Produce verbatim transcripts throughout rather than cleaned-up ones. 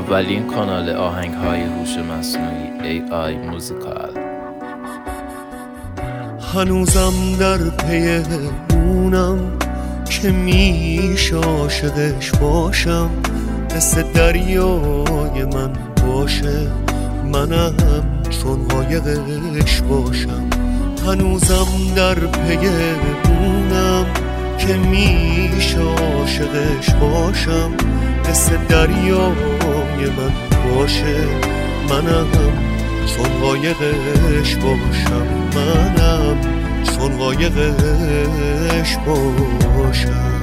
اولین کانال آهنگ‌های هوش مصنوعی ای آی موزیکال. هنوزم در پی اونم که میشه عاشقش باشم، مثل دریای من باشه، منم چون قایقش باشم. هنوزم در پی اونم که میشه عاشقش باشم، مثل دریای من باشه، منم چون قایقش باشم، منم چون قایقش باشم.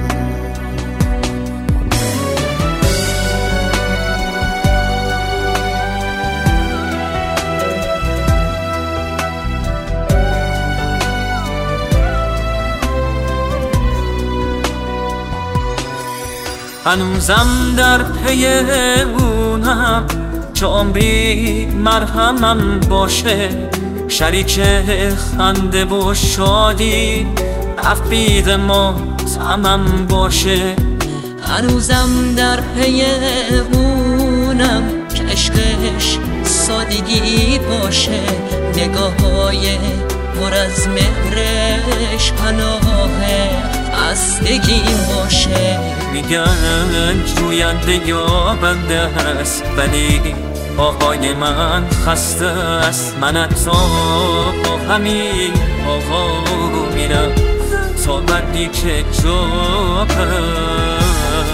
هنوزم در پی اونم چون بی مرهمم باشه، شریک خنده و شادی تفید ما تمام باشه. هنوزم در پی اونم که عشقش سادگی باشه، نگاه‌های پر از مهرش پناه خستگی باشه. میگن جوینده یا بنده است، ولی آقای من خسته است. من تا با همین آقا میرم تا بردی که جا هست.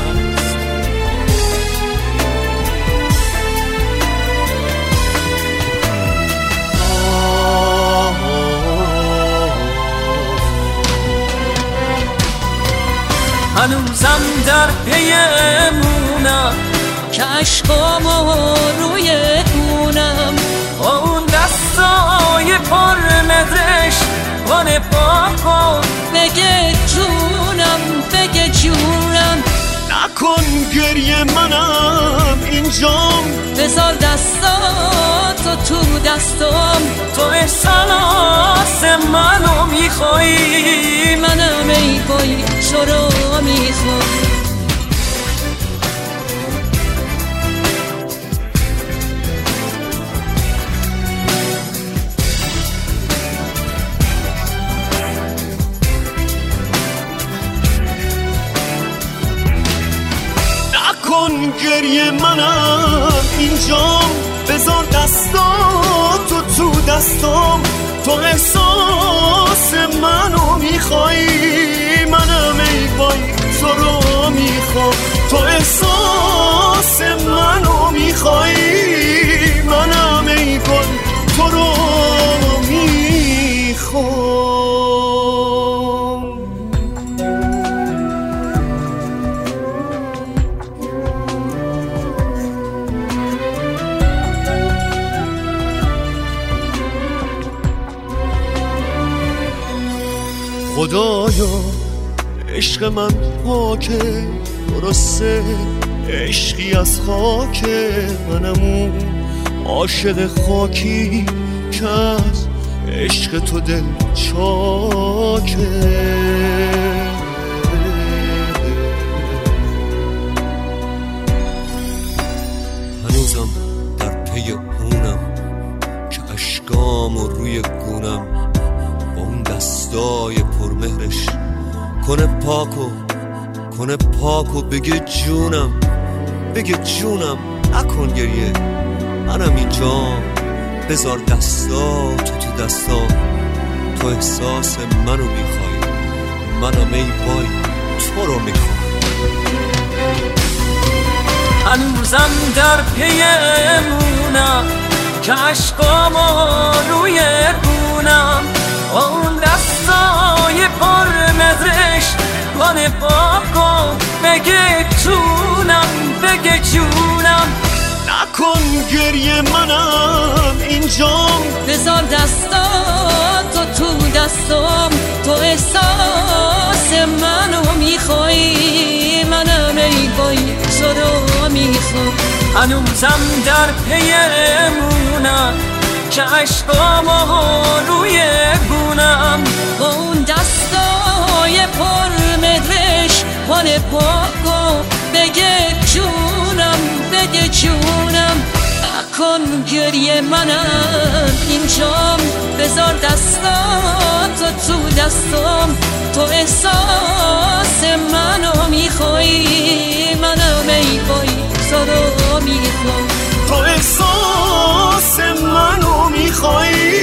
هنوزم در پی امونم که عشقامو روی اونم، اون دستای پر مدرش وانه پاکو بگه جونم، بگه جونم. نکن گریه منم اینجام، بذار دستاتو تو دستام. تو احساس منو میخوایی، منم ای بایی تو رو میخوام. نکن گریه منم اینجام، بذار دستاتو تو دستام. تو احساس منو میخوایی، منم ای بایی تو رو میخوام. تو احساس منو میخوایی، منم ای بایی تو رو میخوام. خدایا عشق من پاکه، درسته عشقی از خاکه، منم اون عاشق خاکی که از عشق تو دل چاکه. هنوزم در پی اونم که اشکام و روی گونم، با اون دستای پرمهرش کنه پاکو کنه پاکو بگه جونم، بگه جونم. نکن گریه منم اینجام، بذار دستاتو تو دستام. تو احساس منو میخوای، منم ای بای تو رو میخوام. هنوزم در پی امونم که عشقامو روی گونم، اون دستای پر مدرش وانه پاکو بگه جونم، بگه جونم. نکن گریه منم اینجام، بذار دستاتو تو دستام. تو احساس منو میخوایی، منم ای بایی تو رو میخوام. هنوزم در پی امونم که عشقامو روی گونم، اون دستای پر مدرش حال پاکو بگه جونم، بگه جونم نکن گریه منم اینجام بذار دستاتو تو دستام تو احساس منو میخوایی منم ای وای تو رو میخوام تو احساس منو میخوایی